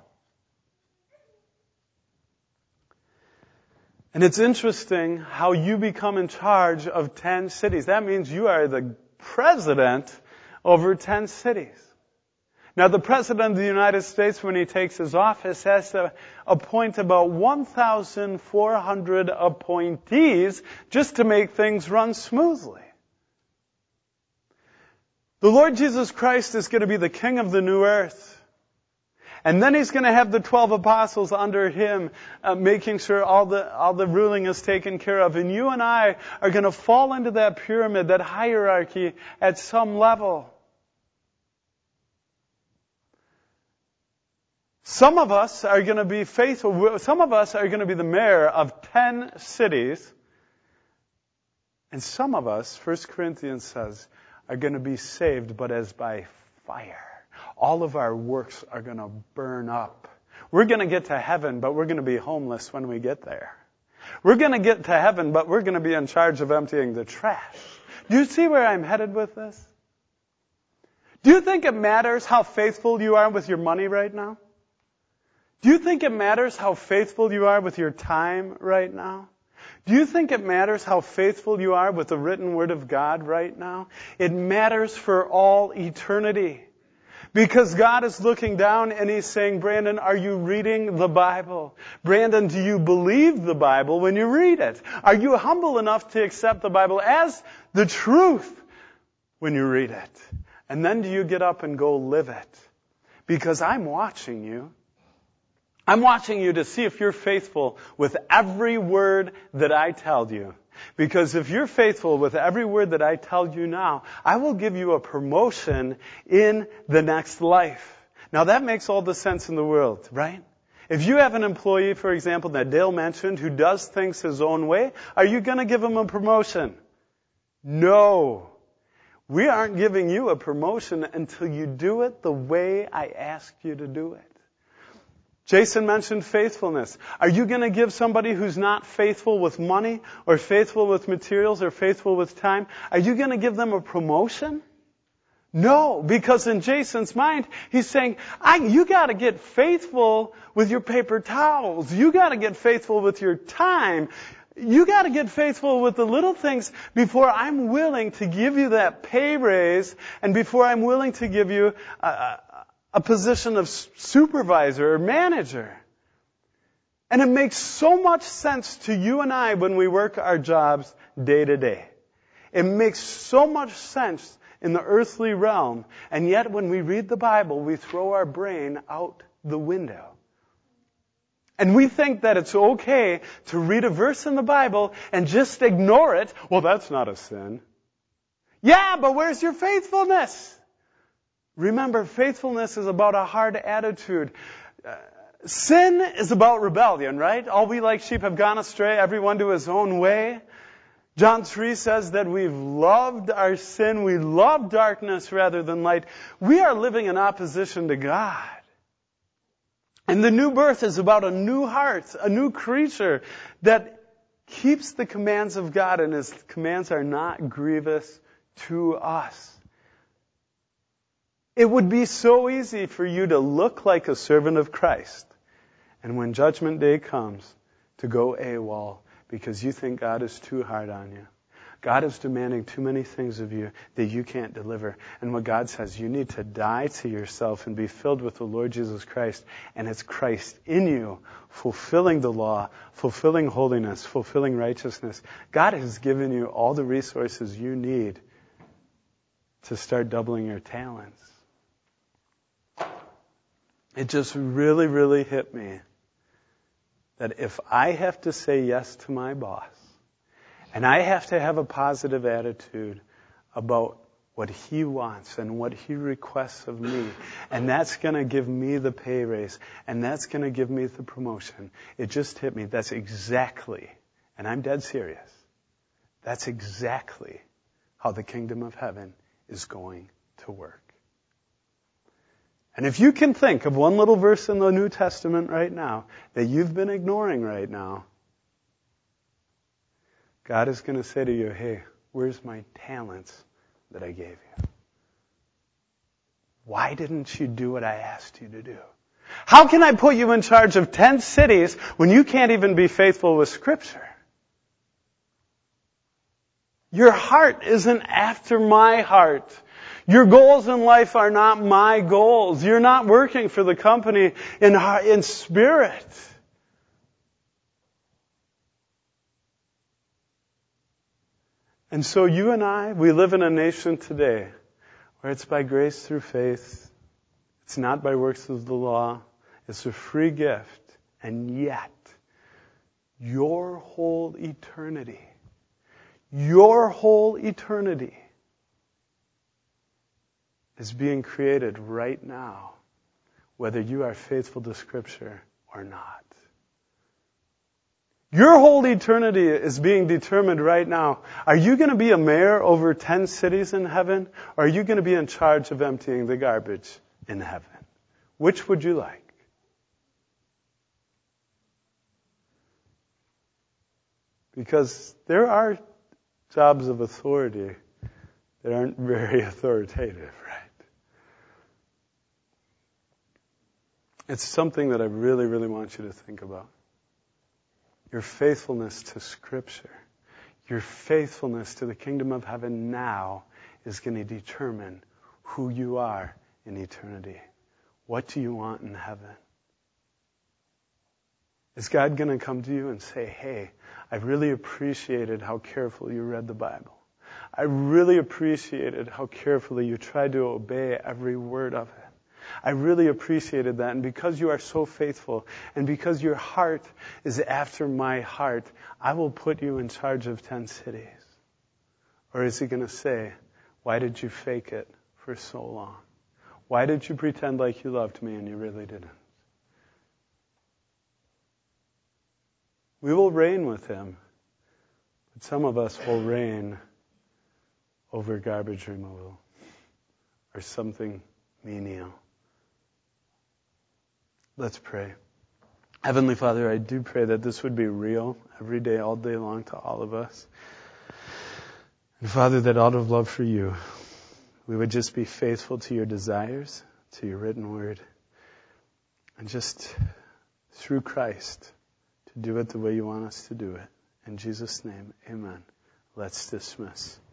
And it's interesting how you become in charge of ten cities. That means you are the president over ten cities. Now, the President of the United States, when he takes his office, has to appoint about one thousand four hundred appointees just to make things run smoothly. The Lord Jesus Christ is going to be the King of the new earth. And then he's going to have the twelve apostles under him, uh, making sure all the all the ruling is taken care of. And you and I are going to fall into that pyramid, that hierarchy at some level. Some of us are going to be faithful. Some of us are going to be the mayor of ten cities. And some of us, First Corinthians says, are going to be saved, but as by fire. all of our works are going to burn up. We're going to get to heaven, but we're going to be homeless when we get there. We're going to get to heaven, but we're going to be in charge of emptying the trash. Do you see where I'm headed with this? Do you think it matters how faithful you are with your money right now? Do you think it matters how faithful you are with your time right now? Do you think it matters how faithful you are with the written word of God right now? It matters for all eternity. Because God is looking down and He's saying, Brandon, are you reading the Bible? Brandon, do you believe the Bible when you read it? Are you humble enough to accept the Bible as the truth when you read it? And then do you get up and go live it? Because I'm watching you. I'm watching you to see if you're faithful with every word that I tell you. Because if you're faithful with every word that I tell you now, I will give you a promotion in the next life. Now that makes all the sense in the world, right? If you have an employee, for example, that Dale mentioned, who does things his own way, are you going to give him a promotion? No. We aren't giving you a promotion until you do it the way I asked you to do it. Jason mentioned faithfulness. Are you going to give somebody who's not faithful with money or faithful with materials or faithful with time, are you going to give them a promotion? No, because in Jason's mind, he's saying, I, you got to get faithful with your paper towels. You got to get faithful with your time. You got to get faithful with the little things before I'm willing to give you that pay raise and before I'm willing to give you a, a, a position of supervisor or manager. And it makes so much sense to you and I when we work our jobs day to day. It makes so much sense in the earthly realm. And yet when we read the Bible, we throw our brain out the window. And we think that it's okay to read a verse in the Bible and just ignore it. Well, that's not a sin. Yeah, but where's your faithfulness? Remember, faithfulness is about a hard attitude. Uh, sin is about rebellion, right? All we like sheep have gone astray, everyone to his own way. John three says that we've loved our sin, we love darkness rather than light. We are living in opposition to God. And the new birth is about a new heart, a new creature that keeps the commands of God, and His commands are not grievous to us. It would be so easy for you to look like a servant of Christ, and when Judgment Day comes, to go AWOL because you think God is too hard on you. God is demanding too many things of you that you can't deliver. And what God says, you need to die to yourself and be filled with the Lord Jesus Christ. And it's Christ in you, fulfilling the law, fulfilling holiness, fulfilling righteousness. God has given you all the resources you need to start doubling your talents. It just really, really hit me that if I have to say yes to my boss, and I have to have a positive attitude about what he wants and what he requests of me, and that's going to give me the pay raise, and that's going to give me the promotion. It just hit me. That's exactly, and I'm dead serious, that's exactly how the kingdom of heaven is going to work. And if you can think of one little verse in the New Testament right now that you've been ignoring right now, God is going to say to you, hey, where's my talents that I gave you? Why didn't you do what I asked you to do? How can I put you in charge of ten cities when you can't even be faithful with Scripture? Your heart isn't after my heart. Your goals in life are not my goals. You're not working for the company in, in spirit. And so you and I, we live in a nation today where it's by grace through faith. It's not by works of the law. It's a free gift. And yet, your whole eternity, your whole eternity is being created right now, whether you are faithful to Scripture or not. Your whole eternity is being determined right now. Are you going to be a mayor over ten cities in heaven? Or are you going to be in charge of emptying the garbage in heaven? Which would you like? Because there are jobs of authority that aren't very authoritative, right? It's something that I really, really want you to think about. Your faithfulness to Scripture, your faithfulness to the kingdom of heaven now is going to determine who you are in eternity. What do you want in heaven? Is God going to come to you and say, hey, I really appreciated how carefully you read the Bible. I really appreciated how carefully you tried to obey every word of it. I really appreciated that. And because you are so faithful and because your heart is after my heart, I will put you in charge of ten cities. Or is he going to say, why did you fake it for so long? Why did you pretend like you loved me and you really didn't? We will reign with him, but some of us will reign over garbage removal or something menial. Let's pray. Heavenly Father, I do pray that this would be real every day, all day long to all of us. And Father, that out of love for you, we would just be faithful to your desires, to your written word, and just through Christ to do it the way you want us to do it. In Jesus' name, amen. Let's dismiss.